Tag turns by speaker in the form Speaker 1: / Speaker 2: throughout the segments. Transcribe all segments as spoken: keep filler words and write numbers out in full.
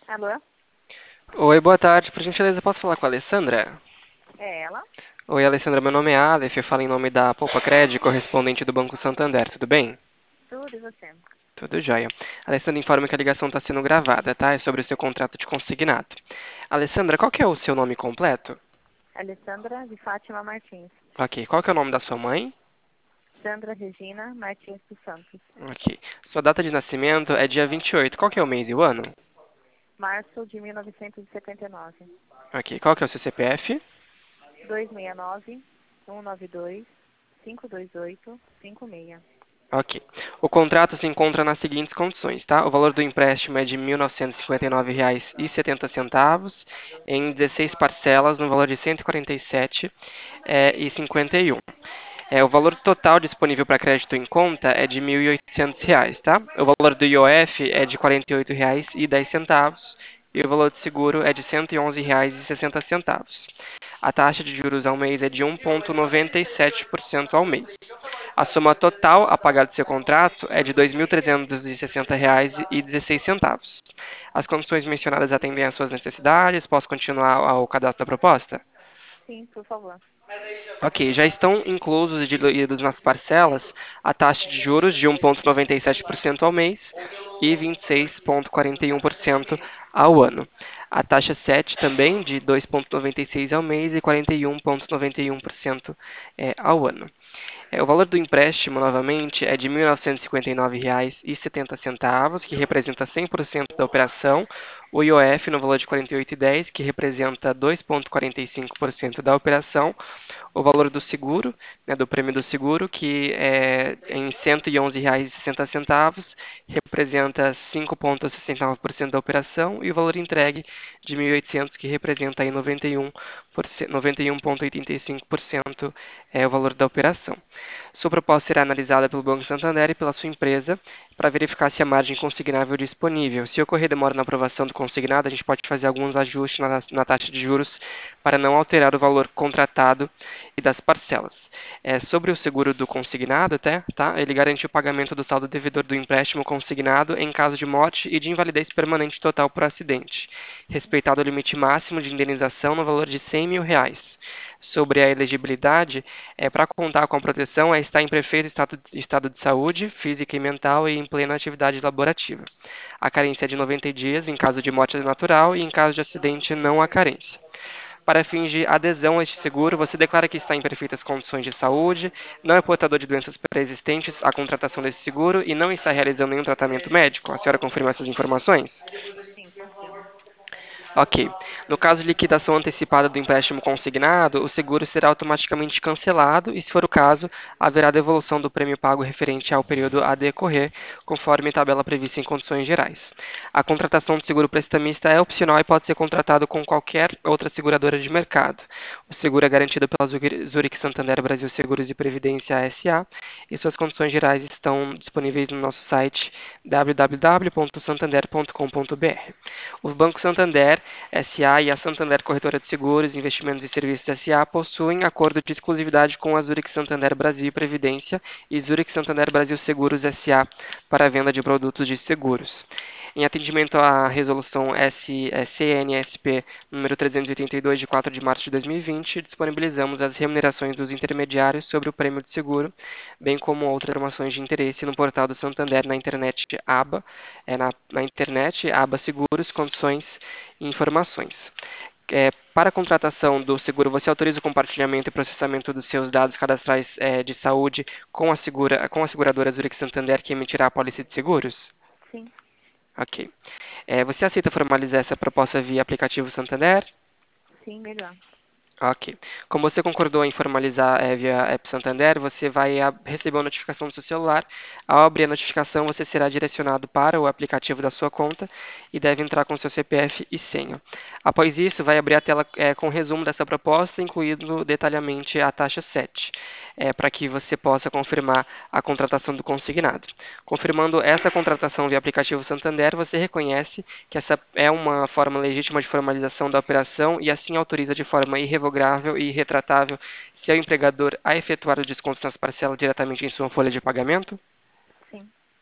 Speaker 1: Alô?
Speaker 2: Oi, boa tarde. Por gentileza, posso falar com a Alessandra?
Speaker 1: É ela?
Speaker 2: Oi, Alessandra, meu nome é Aleph, eu falo em nome da Poupa Cred, correspondente do Banco Santander, tudo bem?
Speaker 1: Tudo e você?
Speaker 2: Tudo jóia. Alessandra, informa que a ligação está sendo gravada, tá? É sobre o seu contrato de consignado. Alessandra, qual que é o seu nome completo?
Speaker 1: Alessandra de Fátima Martins.
Speaker 2: Ok, qual que é o nome da sua mãe?
Speaker 1: Sandra Regina Martins dos Santos.
Speaker 2: Ok. Sua data de nascimento é dia vinte e oito. Qual que é o mês e o ano?
Speaker 1: Março de mil novecentos e setenta e nove.
Speaker 2: Ok, qual que é o seu C P F?
Speaker 1: dois seis nove, um nove dois, cinco dois oito, cinco seis.
Speaker 2: Ok. O contrato se encontra nas seguintes condições, tá? O valor do empréstimo é de mil novecentos e cinquenta e nove reais e setenta centavos em dezesseis parcelas no valor de cento e quarenta e sete reais e cinquenta e um. É, o valor total disponível para crédito em conta é de mil e oitocentos reais, tá? O valor do I O F é de quarenta e oito reais e dez centavos e o valor de seguro é de cento e onze reais e sessenta centavos. A taxa de juros ao mês é de um vírgula noventa e sete por cento ao mês. A soma total a pagar do seu contrato é de dois mil trezentos e sessenta reais e dezesseis centavos. As condições mencionadas atendem às suas necessidades. Posso continuar ao cadastro da proposta?
Speaker 1: Sim, por favor.
Speaker 2: Ok, já estão inclusos e diluídos nas parcelas a taxa de juros de um vírgula noventa e sete por cento ao mês e vinte e seis vírgula quarenta e um por cento ao ano. A taxa sete também de dois vírgula noventa e seis ao mês e quarenta e um vírgula noventa e um por cento é, ao ano. É, o valor do empréstimo, novamente, é de mil novecentos e cinquenta e nove reais e setenta centavos, que representa cem por cento da operação. O I O F no valor de quarenta e oito reais e dez, que representa dois vírgula quarenta e cinco por cento da operação. O valor do seguro, né, do prêmio do seguro, que é em cento e onze reais e sessenta centavos, representa cinco vírgula sessenta e nove por cento da operação, e o valor entregue de mil e oitocentos, que representa aí noventa e um por cento, noventa e um vírgula oitenta e cinco por cento é o valor da operação. Sua proposta será analisada pelo Banco Santander e pela sua empresa para verificar se a margem consignável é disponível. Se ocorrer demora na aprovação do consignado, a gente pode fazer alguns ajustes na, na taxa de juros para não alterar o valor contratado e das parcelas. É, sobre o seguro do consignado, até, tá? Ele garante o pagamento do saldo devedor do empréstimo consignado em caso de morte e de invalidez permanente total por acidente, respeitado o limite máximo de indenização no valor de cem mil reais. Sobre a elegibilidade, é, para contar com a proteção, é estar em perfeito estado, estado de saúde, física e mental e em plena atividade laborativa. A carência é de noventa dias em caso de morte natural e em caso de acidente não há carência. Para fins de adesão a este seguro, você declara que está em perfeitas condições de saúde, não é portador de doenças pré-existentes à contratação desse seguro e não está realizando nenhum tratamento médico. A senhora confirma essas informações?
Speaker 1: Sim, confirmo.
Speaker 2: Ok. No caso de liquidação antecipada do empréstimo consignado, o seguro será automaticamente cancelado e, se for o caso, haverá devolução do prêmio pago referente ao período a decorrer, conforme tabela prevista em condições gerais. A contratação do seguro prestamista é opcional e pode ser contratado com qualquer outra seguradora de mercado. O seguro é garantido pela Zurich Santander Brasil Seguros e Previdência S A e suas condições gerais estão disponíveis no nosso site w w w ponto santander ponto com ponto b r. O Banco Santander S A e a Santander Corretora de Seguros, Investimentos e Serviços S A possuem acordo de exclusividade com a Zurich Santander Brasil Previdência e Zurich Santander Brasil Seguros S A para a venda de produtos de seguros. Em atendimento à resolução S C N S P número trezentos e oitenta e dois de quatro de março de dois mil e vinte, disponibilizamos as remunerações dos intermediários sobre o prêmio de seguro, bem como outras informações de interesse no portal do Santander na internet aba, é na, na internet aba Seguros, Condições e Informações. É, para a contratação do seguro, você autoriza o compartilhamento e processamento dos seus dados cadastrais é, de saúde com a, segura, com a seguradora Zurich Santander que emitirá a pólice de seguros?
Speaker 1: Sim,
Speaker 2: Ok. É, você aceita formalizar essa proposta via aplicativo Santander?
Speaker 1: sim, melhor.
Speaker 2: Ok. Como você concordou em formalizar eh, via App Santander, você vai a- receber uma notificação no seu celular. Ao abrir a notificação, você será direcionado para o aplicativo da sua conta e deve entrar com seu C P F e senha. Após isso, vai abrir a tela eh, com resumo dessa proposta, incluindo detalhadamente a taxa sete, eh, para que você possa confirmar a contratação do consignado. Confirmando essa contratação via aplicativo Santander, você reconhece que essa é uma forma legítima de formalização da operação e assim autoriza de forma irrevogável e irretratável seu empregador a efetuar os descontos nas parcelas diretamente em sua folha de pagamento?
Speaker 1: Sim.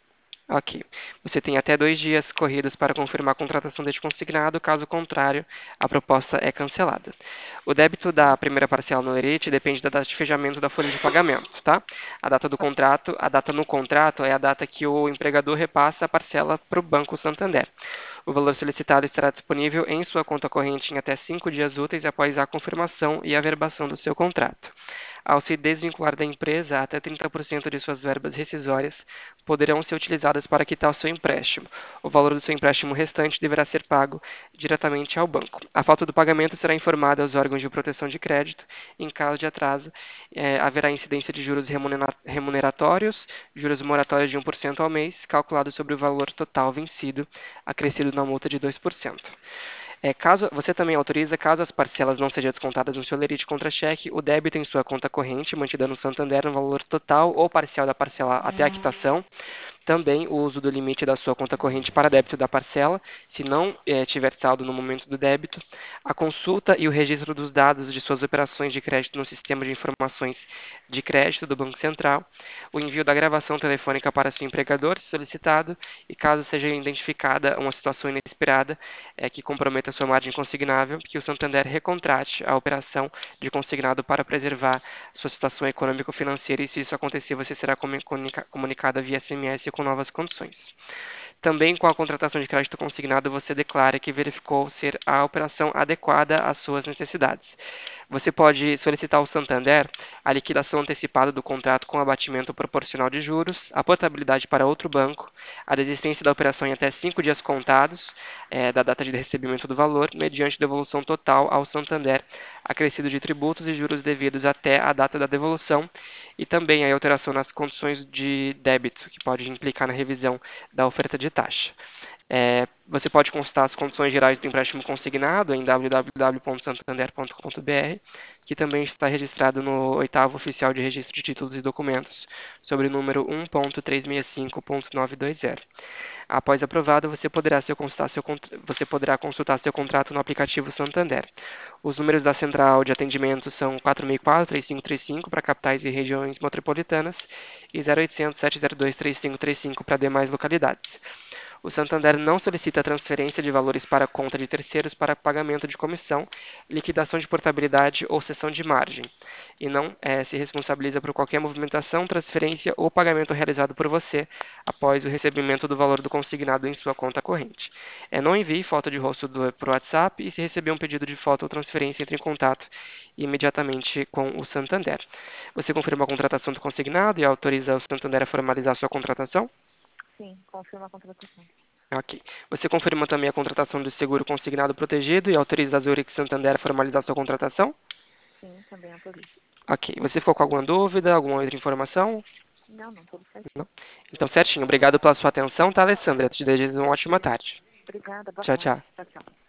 Speaker 2: Ok. Você tem até dois dias corridos para confirmar a contratação deste consignado, caso contrário, a proposta é cancelada. O débito da primeira parcela no lerite depende da data de fechamento da folha de pagamento, tá? A data do contrato, a data no contrato é a data que o empregador repassa a parcela para o Banco Santander. O valor solicitado estará disponível em sua conta corrente em até cinco dias úteis após a confirmação e averbação do seu contrato. Ao se desvincular da empresa, até trinta por cento de suas verbas rescisórias poderão ser utilizadas para quitar o seu empréstimo. O valor do seu empréstimo restante deverá ser pago diretamente ao banco. A falta do pagamento será informada aos órgãos de proteção de crédito. Em caso de atraso, eh, haverá incidência de juros remunera- remuneratórios, juros moratórios de um por cento ao mês, calculado sobre o valor total vencido, acrescido na multa de dois por cento. É, caso você também autoriza, caso as parcelas não sejam descontadas no seu lerite contra-cheque, o débito em sua conta corrente, mantida no Santander no valor total ou parcial da parcela até a quitação, também o uso do limite da sua conta corrente para débito da parcela, se não eh, tiver saldo no momento do débito, a consulta e o registro dos dados de suas operações de crédito no sistema de informações de crédito do Banco Central, o envio da gravação telefônica para seu empregador, se solicitado, e caso seja identificada uma situação inesperada eh, que comprometa sua margem consignável, que o Santander recontrate a operação de consignado para preservar sua situação econômico-financeira e, se isso acontecer, você será comunica comunicada via S M S com novas condições. Também, com a contratação de crédito consignado, você declara que verificou ser a operação adequada às suas necessidades. Você pode solicitar ao Santander a liquidação antecipada do contrato com abatimento proporcional de juros, a portabilidade para outro banco, a desistência da operação em até cinco dias contados eh, da data de recebimento do valor, mediante devolução total ao Santander, acrescido de tributos e juros devidos até a data da devolução, e também a alteração nas condições de débito, que pode implicar na revisão da oferta de taxa. É, você pode consultar as condições gerais do empréstimo consignado em w w w ponto santander ponto com ponto b r, que também está registrado no oitavo Oficial de Registro de Títulos e Documentos, sobre o número um ponto trezentos e sessenta e cinco ponto novecentos e vinte. Após aprovado, você poderá, seu consultar seu, você poderá consultar seu contrato no aplicativo Santander. Os números da central de atendimento são quatro seis quatro, três cinco três cinco para capitais e regiões metropolitanas e zero oitocentos, sete zero dois, três cinco três cinco para demais localidades. O Santander não solicita transferência de valores para a conta de terceiros para pagamento de comissão, liquidação de portabilidade ou cessão de margem, e não é, se responsabiliza por qualquer movimentação, transferência ou pagamento realizado por você após o recebimento do valor do consignado em sua conta corrente. É, não envie foto de rosto para o WhatsApp e, se receber um pedido de foto ou transferência, entre em contato imediatamente com o Santander. Você confirma a contratação do consignado e autoriza o Santander a formalizar sua contratação?
Speaker 1: Sim, confirma a contratação.
Speaker 2: Ok. Você confirma também a contratação do seguro consignado protegido e autoriza a Zurich Santander a formalizar sua contratação?
Speaker 1: Sim, também autorizo.
Speaker 2: Ok. Você ficou com alguma dúvida, alguma outra informação?
Speaker 1: Não, não, tudo
Speaker 2: Não?
Speaker 1: certinho.
Speaker 2: Então, certinho. Obrigado pela sua atenção, tá, Alessandra? Te desejo uma ótima tarde.
Speaker 1: Obrigada, boa
Speaker 2: Tchau,
Speaker 1: tarde.
Speaker 2: tchau.
Speaker 1: Tchau, tchau.